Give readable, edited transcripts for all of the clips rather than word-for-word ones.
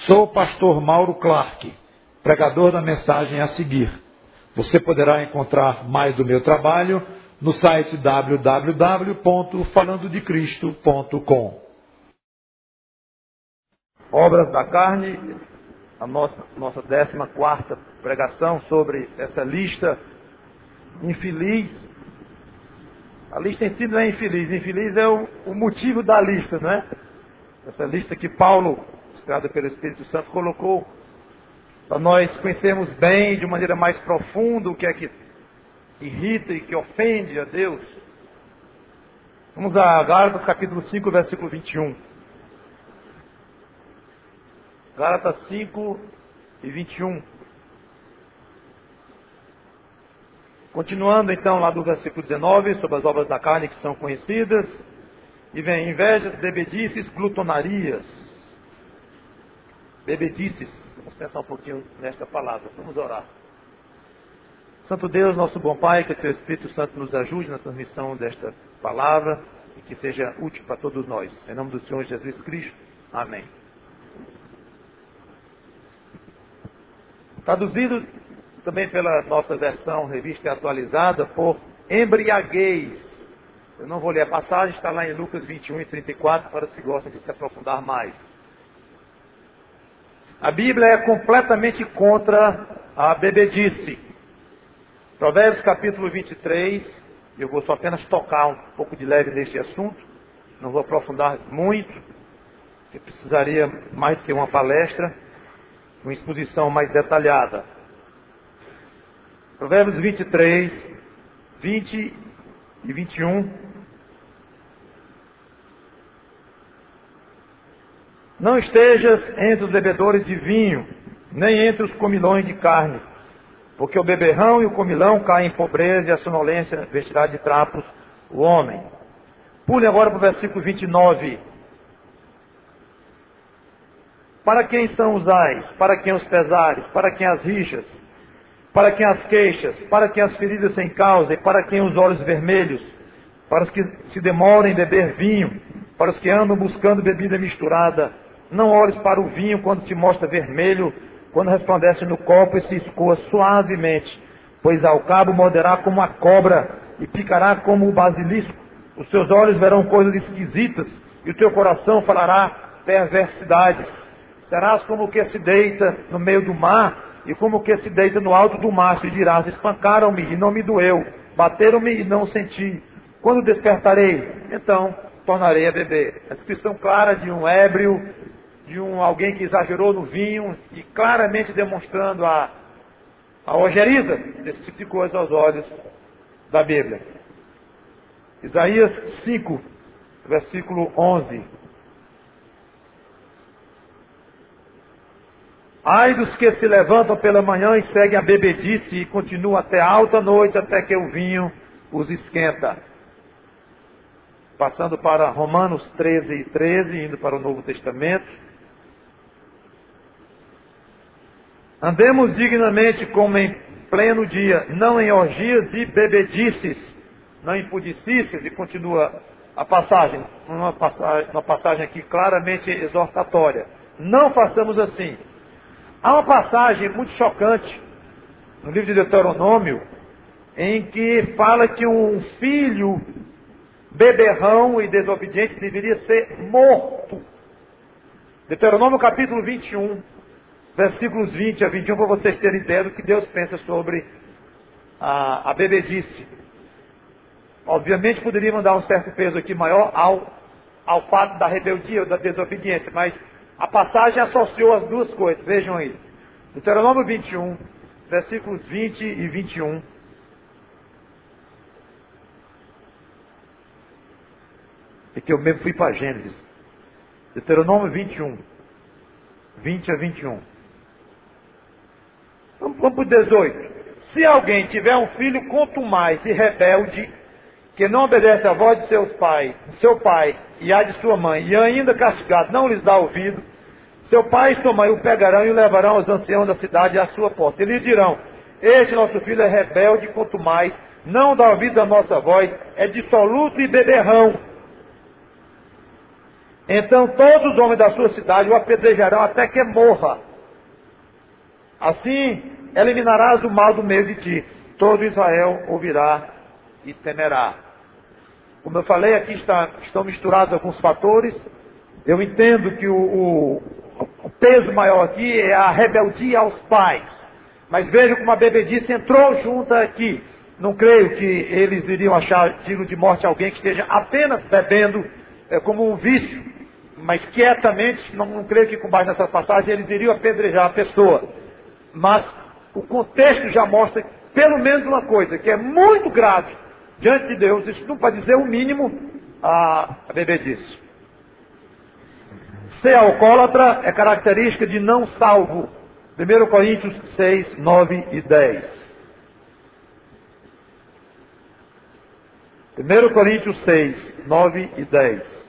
Sou o pastor Mauro Clark, pregador da mensagem a seguir. Você poderá encontrar mais do meu trabalho no site www.falandodecristo.com. Obras da carne, a nossa 14ª pregação sobre essa lista infeliz. A lista em si não é infeliz, infeliz é o motivo da lista, não é? Essa lista que Paulo, inspirado pelo Espírito Santo, colocou para nós conhecermos bem, de maneira mais profunda, o que é que irrita e que ofende a Deus. Vamos a Gálatas capítulo 5, versículo 21. Gálatas 5 e 21. Continuando então lá do versículo 19, sobre as obras da carne que são conhecidas. E vem invejas, bebedices, glutonarias. Bebedices. Vamos pensar um pouquinho nesta palavra. Vamos orar. Santo Deus, nosso bom Pai, que o Teu Espírito Santo nos ajude na transmissão desta palavra e que seja útil para todos nós. Em nome do Senhor Jesus Cristo. Amém. Traduzido também pela nossa versão revista atualizada por embriaguez. Eu não vou ler a passagem, está lá em Lucas 21 e 34, para os que gostam de se aprofundar mais. A Bíblia é completamente contra a bebedice. Provérbios capítulo 23, eu vou só apenas tocar um pouco de leve neste assunto, não vou aprofundar muito, porque precisaria mais do que uma palestra, uma exposição mais detalhada. Provérbios 23, 20 e 21. Não estejas entre os bebedores de vinho, nem entre os comilões de carne, porque o beberrão e o comilão caem em pobreza e a sonolência vestirá de trapos o homem. Pule agora para o versículo 29. Para quem são os ais? Para quem os pesares? Para quem as rixas? Para quem as queixas? Para quem as feridas sem causa? E para quem os olhos vermelhos? Para os que se demoram em beber vinho? Para os que andam buscando bebida misturada? Não olhes para o vinho quando se mostra vermelho, quando resplandece no copo e se escoa suavemente, pois ao cabo morderá como a cobra e picará como o basilisco. Os teus olhos verão coisas esquisitas e o teu coração falará perversidades. Serás como o que se deita no meio do mar e como o que se deita no alto do mastro e dirás: espancaram-me e não me doeu, bateram-me e não senti. Quando despertarei, então tornarei a beber. A descrição clara de um ébrio, de alguém que exagerou no vinho e claramente demonstrando a ojeriza desse tipo de coisa aos olhos da Bíblia. Isaías 5, versículo 11. Ai dos que se levantam pela manhã e seguem a bebedice e continuam até alta noite, até que o vinho os esquenta. Passando para Romanos 13 e 13, indo para o Novo Testamento. Andemos dignamente como em pleno dia, não em orgias e bebedices, não em pudicícias, e continua a passagem, uma passagem aqui claramente exortatória. Não façamos assim. Há uma passagem muito chocante no livro de Deuteronômio, em que fala que um filho beberrão e desobediente deveria ser morto. Deuteronômio capítulo 21, versículos 20 a 21, para vocês terem ideia do que Deus pensa sobre a bebedice. Obviamente poderíamos dar um certo peso aqui maior ao fato da rebeldia ou da desobediência, mas a passagem associou as duas coisas. Vejam aí. Deuteronômio 21, versículos 20 e 21. É que eu mesmo fui para Gênesis. Deuteronômio 21, 20 a 21. Vamos para o 18. Se alguém tiver um filho contumaz e rebelde, que não obedece à voz de seu pai e à de sua mãe, e ainda castigado não lhes dá ouvido, seu pai e sua mãe o pegarão e o levarão aos anciãos da cidade à sua porta. Eles dirão: este nosso filho é rebelde e contumaz, não dá ouvido à nossa voz, é dissoluto e beberrão. Então todos os homens da sua cidade o apedrejarão até que morra. Assim eliminarás o mal do meio de ti. Todo Israel ouvirá e temerá. Como eu falei, aqui estão misturados alguns fatores. Eu entendo que o peso maior aqui é a rebeldia aos pais. Mas veja como a bebedice entrou junto aqui. Não creio que eles iriam achar digno de morte alguém que esteja apenas bebendo como um vício. Mas quietamente, não creio que com base nessa passagem eles iriam apedrejar a pessoa. Mas o contexto já mostra pelo menos uma coisa, que é muito grave diante de Deus. Isso não pode dizer o mínimo a bebedice. Ser alcoólatra é característica de não salvo. 1 Coríntios 6, 9 e 10. 1 Coríntios 6, 9 e 10.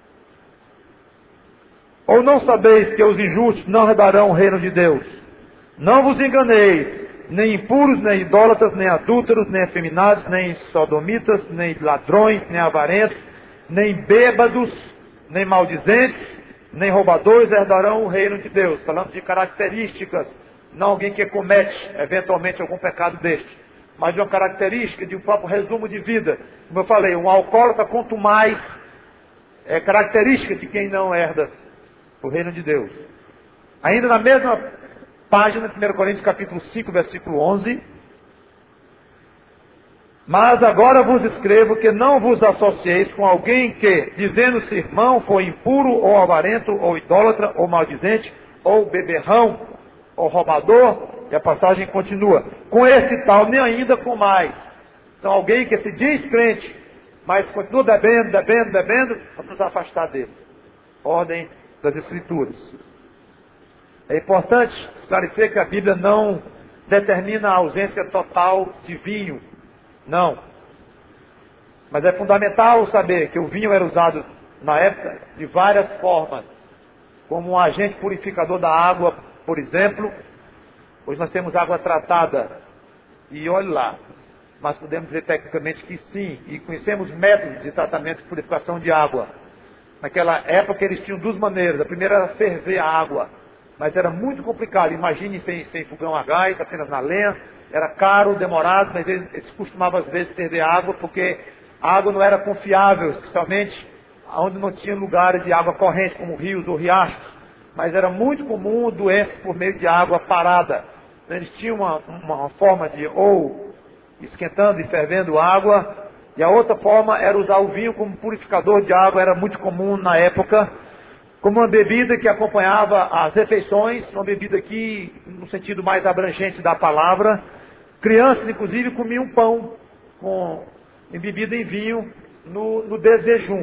Ou não sabeis que os injustos não herdarão o reino de Deus? Não vos enganeis, nem impuros, nem idólatras, nem adúlteros, nem efeminados, nem sodomitas, nem ladrões, nem avarentos, nem bêbados, nem maldizentes, nem roubadores herdarão o reino de Deus. Falando de características, não alguém que comete eventualmente algum pecado deste, mas de uma característica, de um próprio resumo de vida. Como eu falei, um alcoólatra, quanto mais, é característica de quem não herda o reino de Deus. Ainda na mesma página, 1 Coríntios capítulo 5, versículo 11. Mas agora vos escrevo que não vos associeis com alguém que, dizendo-se irmão, foi impuro, ou avarento, ou idólatra, ou maldizente, ou beberrão, ou roubador. E a passagem continua. Com esse tal, nem ainda com mais. Então alguém que se diz crente, mas continua bebendo, vamos nos afastar dele. Ordem das Escrituras. É importante esclarecer que a Bíblia não determina a ausência total de vinho. Não. Mas é fundamental saber que o vinho era usado na época de várias formas. Como um agente purificador da água, por exemplo. Hoje nós temos água tratada. E olhe lá. Mas podemos dizer tecnicamente que sim. E conhecemos métodos de tratamento de purificação de água. Naquela época eles tinham duas maneiras. A primeira era ferver a água. Mas era muito complicado. Imagine sem fogão a gás, apenas na lenha. Era caro, demorado, mas eles costumavam às vezes ferver água, porque a água não era confiável, especialmente onde não tinha lugares de água corrente, como rios ou riachos. Mas era muito comum doenças por meio de água parada. Então, eles tinham uma forma de ou esquentando e fervendo água, e a outra forma era usar o vinho como purificador de água. Era muito comum na época, como uma bebida que acompanhava as refeições, uma bebida que, no sentido mais abrangente da palavra, crianças, inclusive, comiam pão embebido em vinho no desjejum,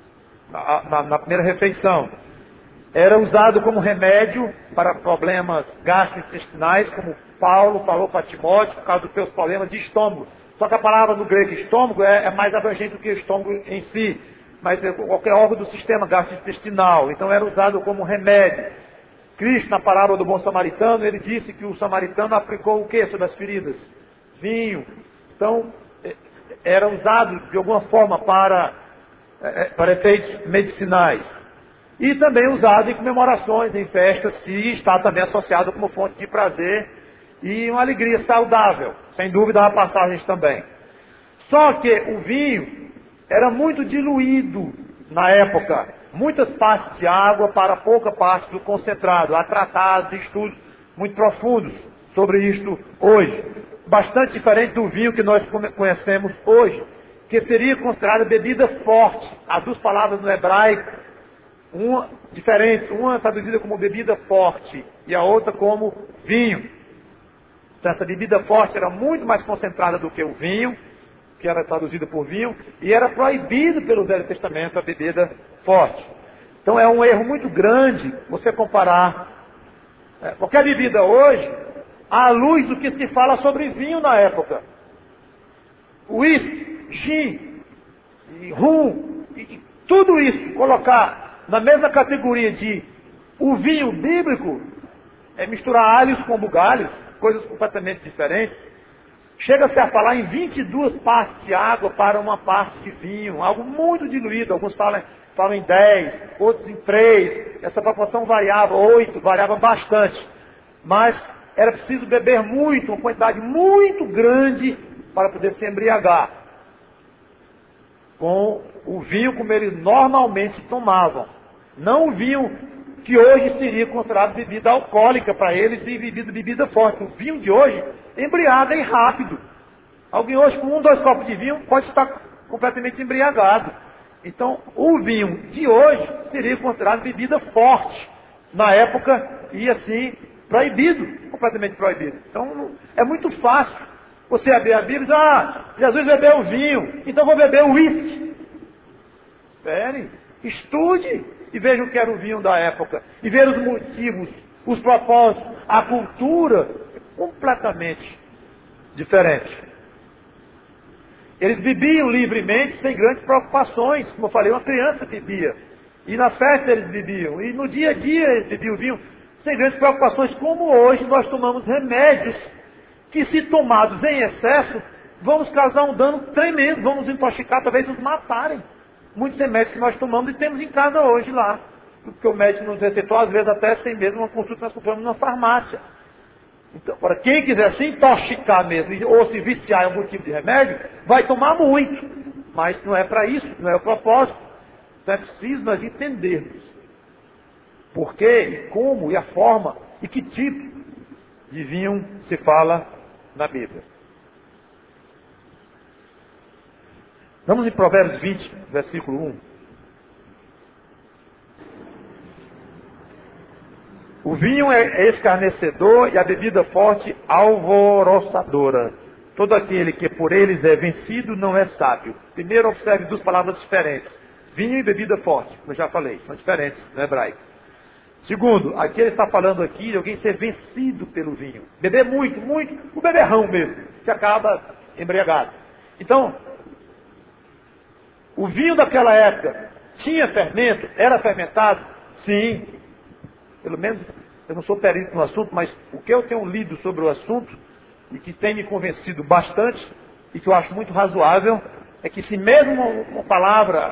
na primeira refeição. Era usado como remédio para problemas gastrointestinais, como Paulo falou para Timóteo, por causa dos seus problemas de estômago. Só que a palavra no grego estômago é mais abrangente do que o estômago em si, mas é qualquer órgão do sistema gastrointestinal. Então era usado como remédio. Cristo, na parábola do bom samaritano, ele disse que o samaritano aplicou o que sobre as feridas? Vinho. Então, era usado de alguma forma para efeitos medicinais. E também usado em comemorações, em festas, se está também associado como fonte de prazer e uma alegria saudável. Sem dúvida, há passagens também. Só que o vinho era muito diluído na época. Muitas partes de água para pouca parte do concentrado. Há tratados e estudos muito profundos sobre isto hoje. Bastante diferente do vinho que nós conhecemos hoje, que seria considerada bebida forte. As duas palavras no hebraico, uma diferente, uma traduzida como bebida forte e a outra como vinho. Então essa bebida forte era muito mais concentrada do que o vinho, que era traduzida por vinho, e era proibido pelo Velho Testamento a bebida forte. Então é um erro muito grande você comparar qualquer bebida hoje à luz do que se fala sobre vinho na época. Uísque, gin, e rum, e tudo isso, colocar na mesma categoria de o vinho bíblico, é misturar alhos com bugalhos, coisas completamente diferentes. Chega-se a falar em 22 partes de água para uma parte de vinho, algo muito diluído. Alguns falam falam em 10, outros em 3, essa proporção variava, 8, variava bastante. Mas era preciso beber muito, uma quantidade muito grande para poder se embriagar com o vinho como eles normalmente tomavam. Não o vinho que hoje seria considerado bebida alcoólica para eles e bebida forte. O vinho de hoje embriaga e rápido. Alguém hoje com 1, 2 copos de vinho pode estar completamente embriagado. Então, o vinho de hoje seria considerado bebida forte na época e assim proibido, completamente proibido. Então, é muito fácil você abrir a Bíblia e dizer, Jesus bebeu vinho, então vou beber o uísque. Espere, estude e veja o que era o vinho da época. E veja os motivos, os propósitos, a cultura, completamente diferente. Eles bebiam livremente, sem grandes preocupações. Como eu falei, uma criança bebia. E nas festas eles bebiam. E no dia a dia eles bebiam vinho, sem grandes preocupações. Como hoje nós tomamos remédios que, se tomados em excesso, vamos causar um dano tremendo, vamos nos intoxicar, talvez nos matarem. Muitos remédios que nós tomamos e temos em casa hoje lá. Porque o médico nos receitou, às vezes até sem mesmo uma consulta, nós compramos numa farmácia. Então, para quem quiser se intoxicar mesmo, ou se viciar em algum tipo de remédio, vai tomar muito. Mas não é para isso, não é o propósito. Então é preciso nós entendermos por que, e como, e a forma, e que tipo de vinho se fala na Bíblia. Vamos em Provérbios 20, versículo 1. O vinho é escarnecedor e a bebida forte alvoroçadora. Todo aquele que por eles é vencido não é sábio. Primeiro, observe 2 palavras diferentes. Vinho e bebida forte, como eu já falei, são diferentes no hebraico. Segundo, aqui ele está falando aqui de alguém ser vencido pelo vinho. Beber muito, muito, o beberrão mesmo, que acaba embriagado. Então, o vinho daquela época tinha fermento? Era fermentado? Sim. Pelo menos, eu não sou perito no assunto, mas o que eu tenho lido sobre o assunto, e que tem me convencido bastante, e que eu acho muito razoável, é que se mesmo uma palavra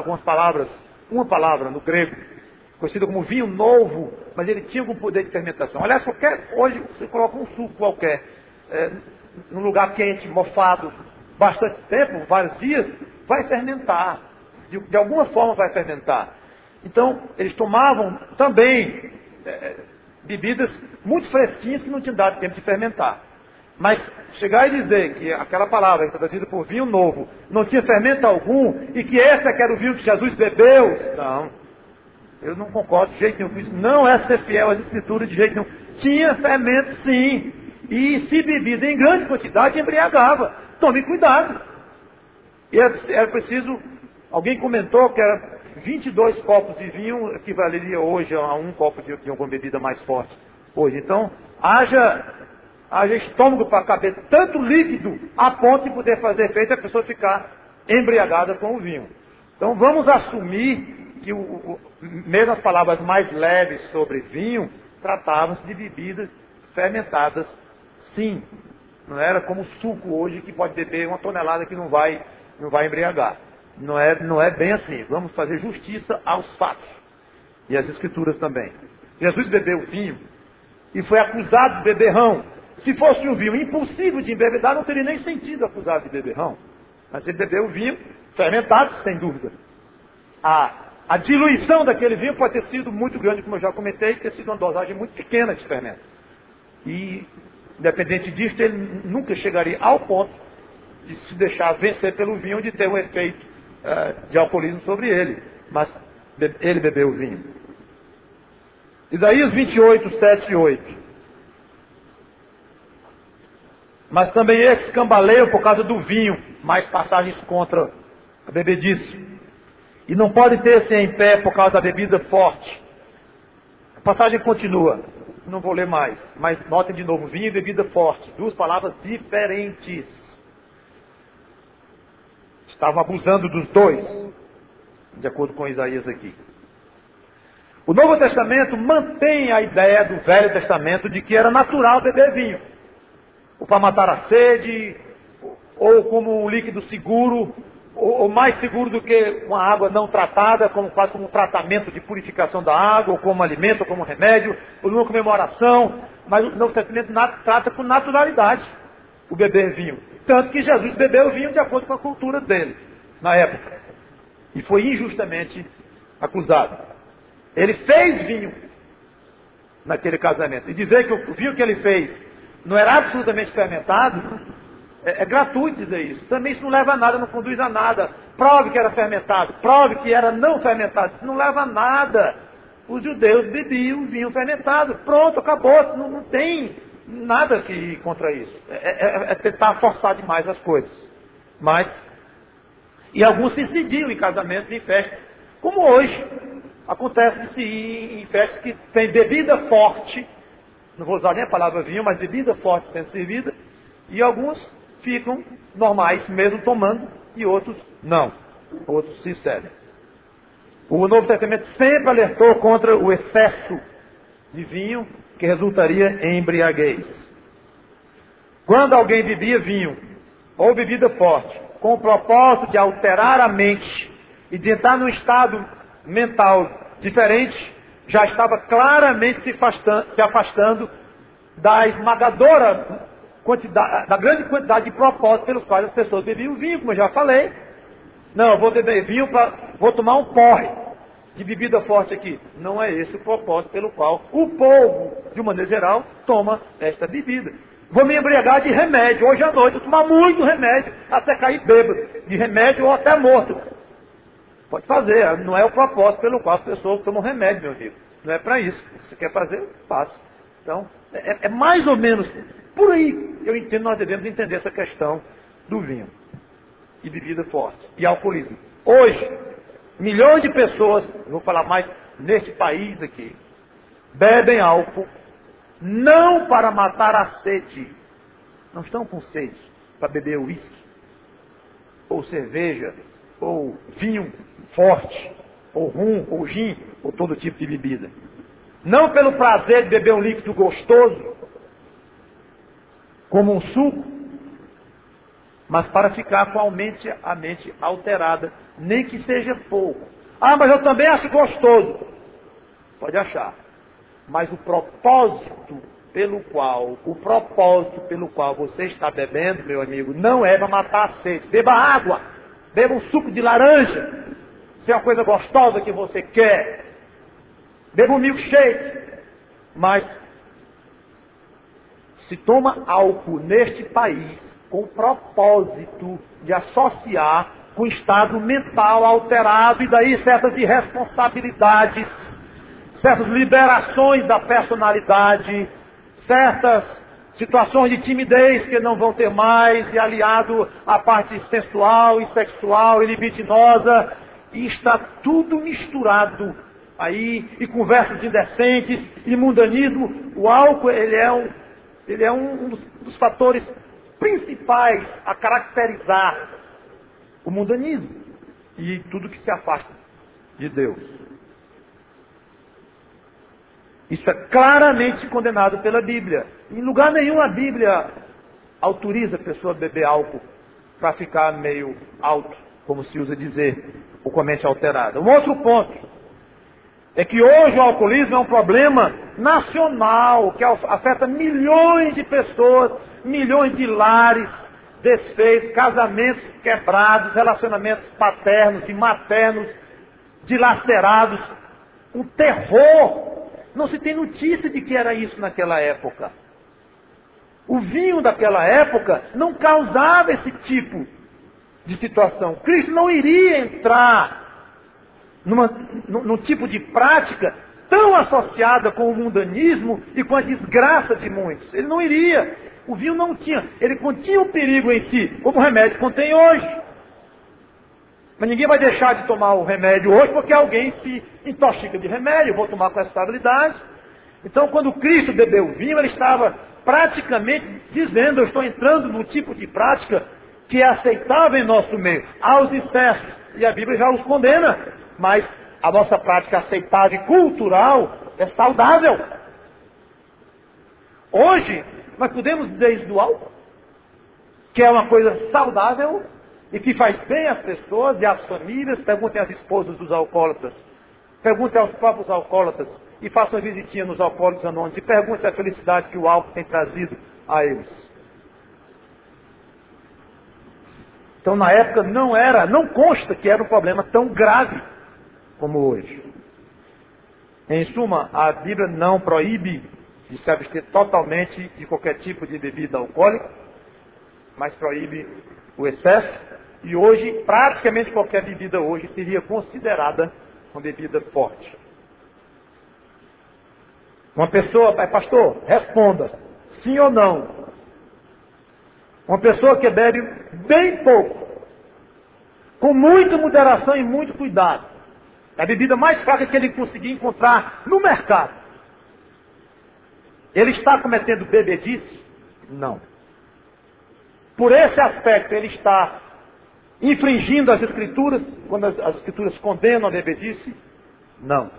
no grego, conhecida como vinho novo, mas ele tinha algum poder de fermentação. Aliás, hoje você coloca um suco qualquer, num lugar quente, mofado, bastante tempo, vários dias, vai fermentar. De alguma forma vai fermentar. Então, eles tomavam também bebidas muito fresquinhas que não tinham dado tempo de fermentar. Mas chegar e dizer que aquela palavra que está traduzida por vinho novo não tinha fermento algum e que esse era o vinho que Jesus bebeu, não. Eu não concordo de jeito nenhum com isso. Não é ser fiel às Escrituras de jeito nenhum. Tinha fermento sim. E se bebida em grande quantidade embriagava. Tome cuidado. E era preciso... Alguém comentou que era 22 copos de vinho equivaleria hoje a 1 copo de alguma bebida mais forte. Hoje, então, haja estômago para caber tanto líquido a ponto de poder fazer efeito e a pessoa ficar embriagada com o vinho. Então, vamos assumir que mesmo as palavras mais leves sobre vinho tratavam-se de bebidas fermentadas, sim. Não era como suco hoje que pode beber 1 tonelada que não vai embriagar. Não é bem assim. Vamos fazer justiça aos fatos. E às Escrituras também. Jesus bebeu vinho e foi acusado de beberrão. Se fosse um vinho impossível de embebedar, não teria nem sentido acusado de beberrão. Mas ele bebeu vinho fermentado, sem dúvida. A diluição daquele vinho pode ter sido muito grande, como eu já comentei, ter sido uma dosagem muito pequena de fermento. E, independente disso, ele nunca chegaria ao ponto de se deixar vencer pelo vinho, de ter um efeito de alcoolismo sobre ele. Mas ele bebeu o vinho. Isaías 28, 7 e 8. Mas também esses cambaleiam por causa do vinho, mais passagens contra a bebedice. E não podem ter-se em pé por causa da bebida forte. A passagem continua. Não vou ler mais. Mas notem de novo, vinho e bebida forte. 2 palavras diferentes. Estavam abusando dos dois. De acordo com Isaías aqui. O Novo Testamento mantém a ideia do Velho Testamento de que era natural beber vinho. Ou para matar a sede, ou como um líquido seguro, ou mais seguro do que uma água não tratada, quase como um tratamento de purificação da água, ou como alimento, ou como remédio, ou numa comemoração. Mas o Novo Testamento trata com naturalidade o beber vinho. Tanto que Jesus bebeu vinho de acordo com a cultura dele, na época. E foi injustamente acusado. Ele fez vinho naquele casamento. E dizer que o vinho que ele fez não era absolutamente fermentado, é gratuito dizer isso. Também isso não leva a nada, não conduz a nada. Prove que era fermentado, prove que era não fermentado. Isso não leva a nada. Os judeus bebiam vinho fermentado. Pronto, acabou. Não tem nada que ir contra isso. É tentar forçar demais as coisas. E alguns se incidiam em casamentos e em festas. Como hoje. Acontece de se ir em festas que tem bebida forte. Não vou usar nem a palavra vinho, mas bebida forte sendo servida. E alguns ficam normais mesmo tomando. E outros não. Outros se cedem. O Novo Testamento sempre alertou contra o excesso de vinho que resultaria em embriaguez. Quando alguém bebia vinho ou bebida forte com o propósito de alterar a mente e de entrar num estado mental diferente, já estava claramente se afastando da esmagadora quantidade, da grande quantidade de propósitos pelos quais as pessoas bebiam vinho, como eu já falei. Não, eu vou beber vinho vou tomar um porre de bebida forte aqui. Não é esse o propósito pelo qual o povo, de uma maneira geral, toma esta bebida. Vou me embriagar de remédio. Hoje à noite eu tomar muito remédio, até cair bêbado. De remédio ou até morto. Pode fazer, não é o propósito pelo qual as pessoas tomam remédio, meu amigo. Não é para isso. Se você quer fazer, faça. Então, é mais ou menos por aí que eu entendo, nós devemos entender essa questão do vinho. E bebida forte. E alcoolismo. Hoje, milhões de pessoas, vou falar mais neste país aqui, bebem álcool, não para matar a sede. Não estão com sede para beber uísque, ou cerveja, ou vinho forte, ou rum, ou gin, ou todo tipo de bebida. Não pelo prazer de beber um líquido gostoso, como um suco, mas para ficar com a mente alterada, nem que seja pouco. Ah, mas eu também acho gostoso. Pode achar. Mas o propósito pelo qual você está bebendo, meu amigo, não é para matar a sede. Beba água, beba um suco de laranja, se é uma coisa gostosa que você quer. Beba um milkshake. Mas se toma álcool neste país com o propósito de associar com o estado mental alterado e daí certas irresponsabilidades, certas liberações da personalidade, certas situações de timidez que não vão ter mais, e aliado à parte sensual e sexual e libidinosa, e está tudo misturado aí, e conversas indecentes, e mundanismo. O álcool, ele é um dos fatores principais a caracterizar o mundanismo e tudo que se afasta de Deus. Isso é claramente condenado pela Bíblia. Em lugar nenhum a Bíblia autoriza a pessoa a beber álcool para ficar meio alto, como se usa dizer, ou com a mente alterada. Um outro ponto é que hoje o alcoolismo é um problema nacional, que afeta milhões de pessoas, milhões de lares desfeitos, casamentos quebrados, relacionamentos paternos e maternos dilacerados. Um terror. Não se tem notícia de que era isso naquela época. O vinho daquela época não causava esse tipo de situação. Cristo não iria entrar num tipo de prática tão associada com o mundanismo e com a desgraça de muitos. Ele não iria. O vinho não tinha. Ele continha o perigo em si, como o remédio contém hoje. Mas ninguém vai deixar de tomar o remédio hoje porque alguém se intoxica de remédio. Eu vou tomar com responsabilidade. Então, quando Cristo bebeu vinho, ele estava praticamente dizendo: eu estou entrando num tipo de prática que é aceitável em nosso meio. Há os excessos, e a Bíblia já os condena. Mas a nossa prática aceitável e cultural é saudável. Hoje, nós podemos dizer isso do álcool, que é uma coisa saudável e que faz bem às pessoas e às famílias. Perguntem às esposas dos alcoólatras, perguntem aos próprios alcoólatras e façam uma visitinha nos alcoólicos anônimos e perguntem a felicidade que o álcool tem trazido a eles. Então, na época, não consta que era um problema tão grave como hoje. Em suma, a Bíblia não proíbe de se abster totalmente de qualquer tipo de bebida alcoólica, mas proíbe o excesso. E hoje, praticamente qualquer bebida hoje seria considerada uma bebida forte. Uma pessoa, pastor, responda, sim ou não. Uma pessoa que bebe bem pouco, com muita moderação e muito cuidado, é a bebida mais fraca que ele conseguir encontrar no mercado. Ele está cometendo bebedice? Não. Por esse aspecto, ele está infringindo as Escrituras, quando as Escrituras condenam a bebedice? Não.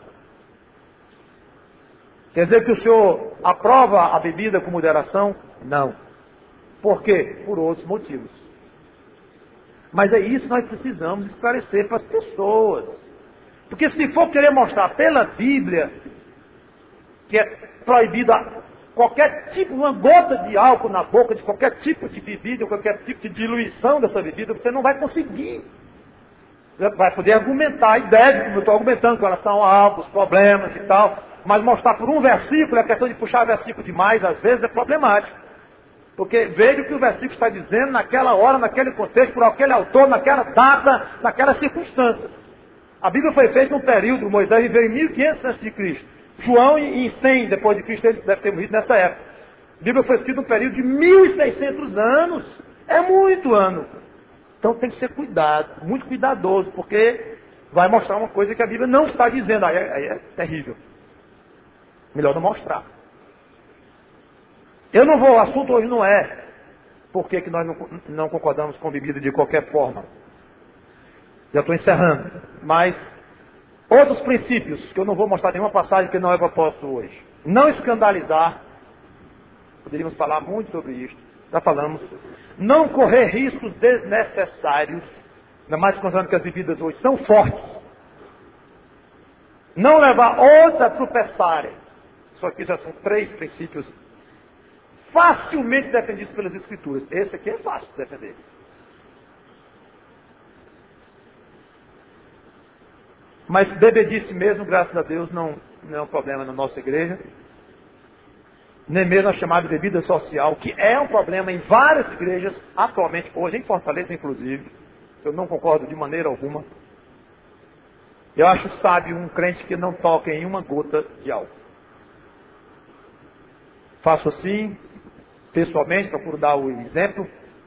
Quer dizer que o senhor aprova a bebida com moderação? Não. Por quê? Por outros motivos. Mas é isso que nós precisamos esclarecer para as pessoas. Porque se for querer mostrar pela Bíblia que é proibida qualquer tipo, uma gota de álcool na boca de qualquer tipo de bebida, qualquer tipo de diluição dessa bebida, você não vai conseguir. Vai poder argumentar, e deve, como eu estou argumentando com relação a álcool, os problemas e tal, mas mostrar por um versículo, a questão de puxar versículo demais, às vezes é problemático. Porque veja o que o versículo está dizendo naquela hora, naquele contexto, por aquele autor, naquela data, naquelas circunstâncias. A Bíblia foi feita num período, Moisés viveu em 1500 a.C. João em 100 depois de Cristo, ele deve ter morrido nessa época. A Bíblia foi escrita num período de 1600 anos. É muito ano. Então tem que ser cuidado, muito cuidadoso, porque vai mostrar uma coisa que a Bíblia não está dizendo. Aí é terrível. Melhor não mostrar. Eu não vou, o assunto hoje não é por que nós não concordamos com bebida de qualquer forma. Já estou encerrando. Mas outros princípios, que eu não vou mostrar nenhuma passagem que não é propósito hoje. Não escandalizar. Poderíamos falar muito sobre isso. Já falamos. Não correr riscos desnecessários. Ainda mais considerando que as bebidas hoje são fortes. Não levar outros a tropeçarem. Isso aqui já são 3 princípios facilmente defendidos pelas Escrituras. Esse aqui é fácil de defender. Mas bebedice mesmo, graças a Deus, não é um problema na nossa igreja. Nem mesmo a chamada bebida social, que é um problema em várias igrejas, atualmente, hoje em Fortaleza inclusive. Eu não concordo de maneira alguma. Eu acho sábio um crente que não toca em uma gota de álcool. Faço assim, pessoalmente, procuro dar o exemplo.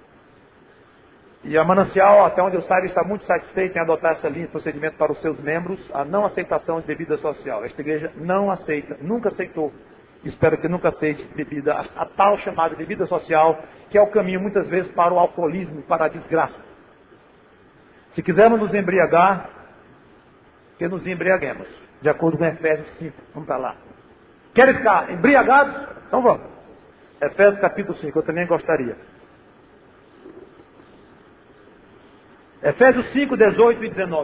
E a Manancial, até onde eu saiba, está muito satisfeita em adotar essa linha de procedimento para os seus membros, a não aceitação de bebida social. Esta igreja não aceita, nunca aceitou. Espero que nunca aceite bebida, a tal chamada bebida social, que é o caminho muitas vezes para o alcoolismo, para a desgraça. Se quisermos nos embriagar, que nos embriaguemos, de acordo com Efésios 5. Vamos para lá. Querem ficar embriagados? Então vamos. Efésios capítulo 5, eu também gostaria. Efésios 5, 18 e 19.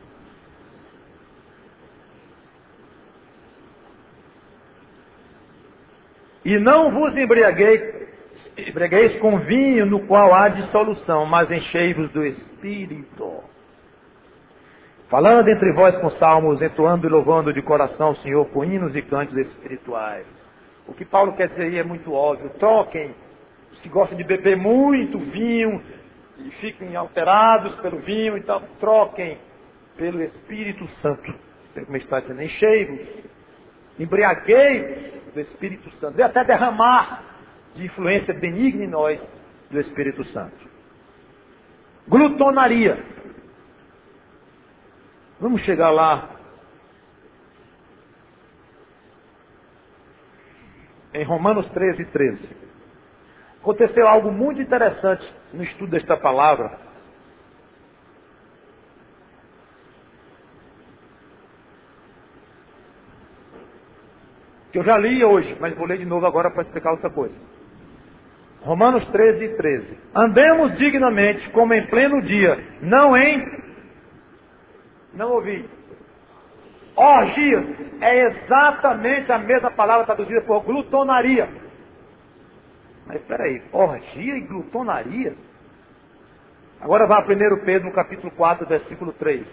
E não vos embriagueis com vinho no qual há dissolução, mas enchei-vos do Espírito. Falando entre vós com salmos, entoando e louvando de coração o Senhor com hinos e cantos espirituais. O que Paulo quer dizer aí é muito óbvio. Troquem os que gostam de beber muito vinho e fiquem alterados pelo vinho, então troquem pelo Espírito Santo. Como está dizendo, enchei-vos, embriaguei-vos do Espírito Santo. E até derramar de influência benigna em nós do Espírito Santo. Glutonaria. Vamos chegar lá. Em Romanos 13, 13. Aconteceu algo muito interessante no estudo desta palavra. Que eu já li hoje, mas vou ler de novo agora para explicar outra coisa. Romanos 13:13. Andemos dignamente, como em pleno dia, não ouvi. Orgias é exatamente a mesma palavra traduzida por glutonaria. Mas espera aí, orgia e glutonaria? Agora vá a 1 Pedro, no capítulo 4, versículo 3.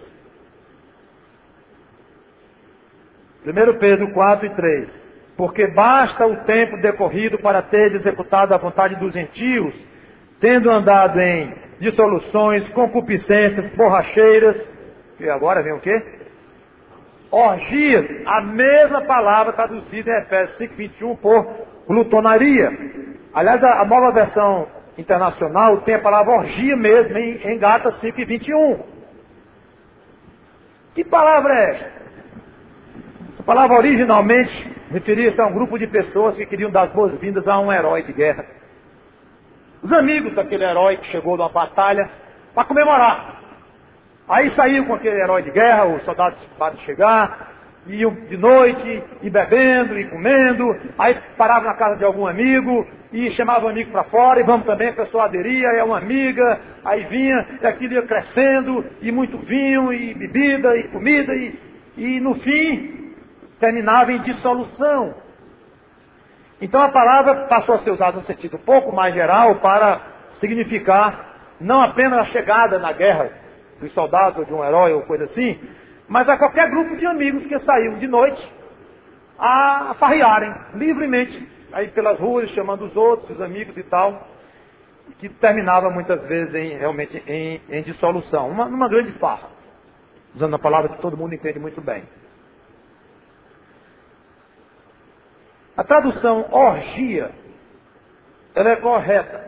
1 Pedro 4:3. Porque basta o tempo decorrido para ter executado a vontade dos gentios, tendo andado em dissoluções, concupiscências, borracheiras. E agora vem o quê? Orgias. A mesma palavra traduzida em Efésios 5:21 por glutonaria. Aliás, a nova versão internacional tem a palavra orgia mesmo em Gálatas 5:21. Que palavra é esta? Essa palavra originalmente referia-se a um grupo de pessoas que queriam dar as boas-vindas a um herói de guerra. Os amigos daquele herói que chegou de uma batalha para comemorar. Aí saíam com aquele herói de guerra, os soldados para chegar, iam de noite, e bebendo, e comendo, aí paravam na casa de algum amigo, e chamavam o amigo para fora, e vamos também, a pessoa aderia, é uma amiga, aí vinha, e aquilo ia crescendo, e muito vinho, e bebida, e comida, e no fim, terminava em dissolução. Então a palavra passou a ser usada num sentido um pouco mais geral para significar não apenas a chegada na guerra dos soldados, ou de um herói, ou coisa assim, mas a qualquer grupo de amigos que saíam de noite a farrearem livremente, aí pelas ruas, chamando os outros, os amigos e tal, que terminava muitas vezes realmente em dissolução, numa grande farra, usando a palavra que todo mundo entende muito bem. A tradução orgia, ela é correta,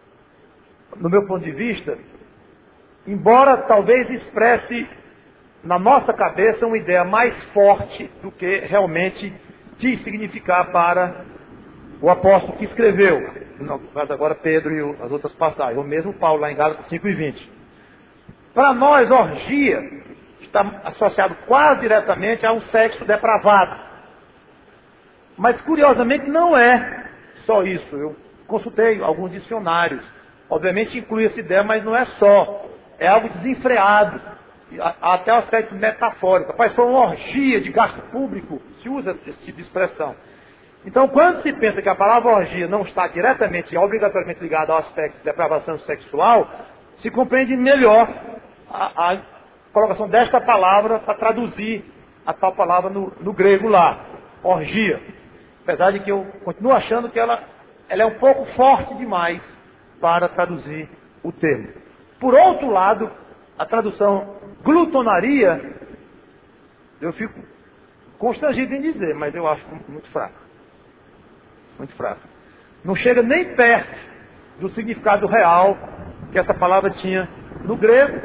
no meu ponto de vista, embora talvez expresse na nossa cabeça uma ideia mais forte do que realmente quis significar para o apóstolo que escreveu, no caso agora Pedro e as outras passagens, ou mesmo Paulo lá em Gálatas 5:20. Para nós, orgia está associado quase diretamente a um sexo depravado. Mas curiosamente não é só isso. Eu consultei alguns dicionários. Obviamente inclui essa ideia, mas não é só. É algo desenfreado. Até o aspecto metafórico. Rapaz, foi uma orgia de gasto público. Se usa esse tipo de expressão. Então, quando se pensa que a palavra orgia não está diretamente e obrigatoriamente ligada ao aspecto de depravação sexual, se compreende melhor a colocação desta palavra para traduzir a tal palavra no grego lá. Orgia. Apesar de que eu continuo achando que ela é um pouco forte demais para traduzir o termo. Por outro lado, a tradução glutonaria, eu fico constrangido em dizer, mas eu acho muito fraca. Muito fraca. Não chega nem perto do significado real que essa palavra tinha no grego.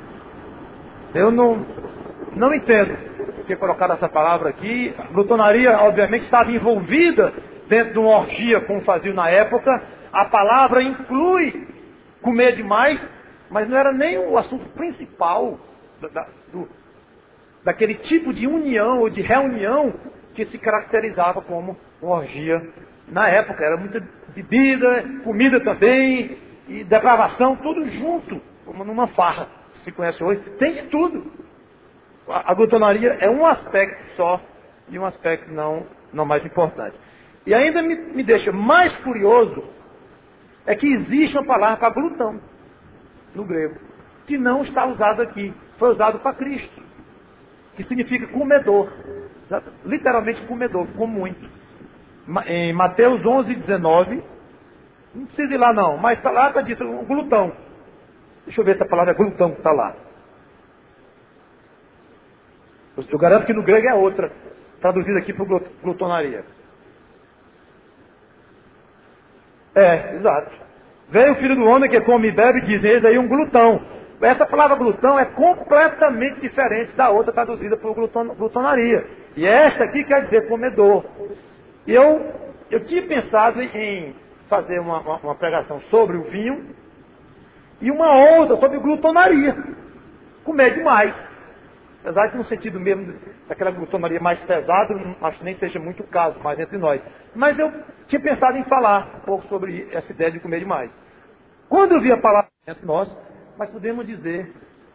Eu não entendo porque colocaram essa palavra aqui. A glutonaria, obviamente, estava envolvida dentro de uma orgia, como faziam na época. A palavra inclui comer demais, mas não era nem o assunto principal daquele tipo de união ou de reunião que se caracterizava como uma orgia na época. Era muita bebida, comida também, e depravação, tudo junto, como numa farra. Se conhece hoje, tem de tudo. A glutonaria é um aspecto só, e um aspecto não mais importante. E ainda me deixa mais curioso, é que existe uma palavra para glutão, no grego, que não está usada aqui, foi usado para Cristo, que significa comedor, literalmente comedor, com muito. Em Mateus 11:19, não precisa ir lá não, mas está lá, está dito, um glutão. Deixa eu ver se a palavra é glutão que está lá. Eu garanto que no grego é outra, traduzida aqui por glutonaria. Exato. Veio o filho do homem que come e bebe, dizem eles aí, um glutão. Essa palavra glutão é completamente diferente da outra traduzida por glutonaria. E esta aqui quer dizer comedor. E eu tinha pensado em fazer uma pregação sobre o vinho e uma outra sobre glutonaria. Comer demais. Apesar que no sentido mesmo daquela glutonaria mais pesada, acho que nem seja muito o caso mais entre nós. Mas eu tinha pensado em falar um pouco sobre essa ideia de comer demais. Quando eu vi a palavra entre nós, mas podemos dizer,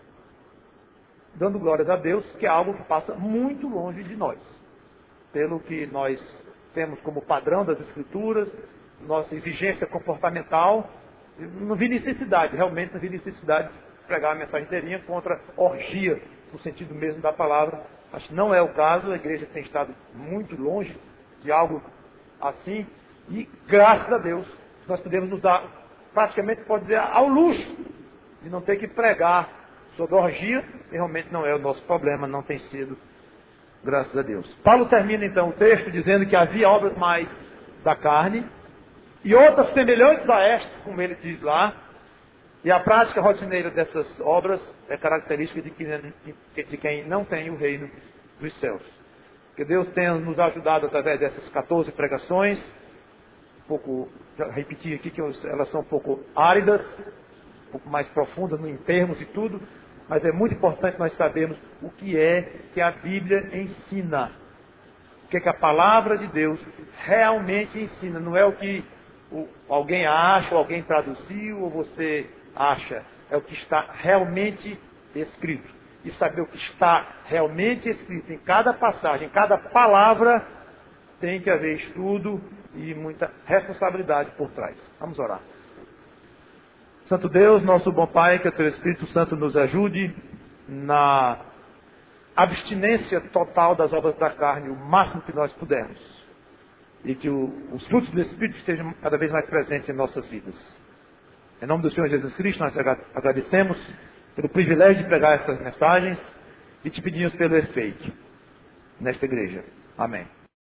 dando glórias a Deus, que é algo que passa muito longe de nós. Pelo que nós temos como padrão das Escrituras, nossa exigência comportamental, não vi necessidade, realmente não vi necessidade de pregar a mensagem inteirinha contra orgia, no sentido mesmo da palavra. Acho que não é o caso, a igreja tem estado muito longe de algo assim, e graças a Deus, nós podemos nos dar, praticamente pode dizer, ao luxo de não ter que pregar sobre orgia, que realmente não é o nosso problema, não tem sido, graças a Deus. Paulo termina então o texto dizendo que havia obras mais da carne, e outras semelhantes a estas, como ele diz lá, e a prática rotineira dessas obras é característica de quem não tem o reino dos céus. Que Deus tenha nos ajudado através dessas 14 pregações, um pouco, já repeti aqui que elas são um pouco áridas, um pouco mais profundas em termos e tudo, mas é muito importante nós sabermos o que é que a Bíblia ensina. O que é que a palavra de Deus realmente ensina, não é o que alguém acha, ou alguém traduziu, ou você acha. É o que está realmente escrito. E saber o que está realmente escrito em cada passagem, em cada palavra, tem que haver estudo e muita responsabilidade por trás. Vamos orar. Santo Deus, nosso bom Pai, que o Teu Espírito Santo nos ajude na abstinência total das obras da carne, o máximo que nós pudermos. E que os frutos do Espírito estejam cada vez mais presentes em nossas vidas. Em nome do Senhor Jesus Cristo, nós agradecemos pelo privilégio de pregar essas mensagens e te pedimos pelo efeito nesta igreja. Amém.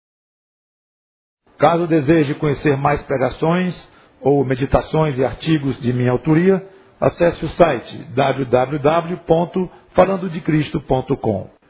Caso deseje conhecer mais pregações ou meditações e artigos de minha autoria, acesse o site www.falandodecristo.com.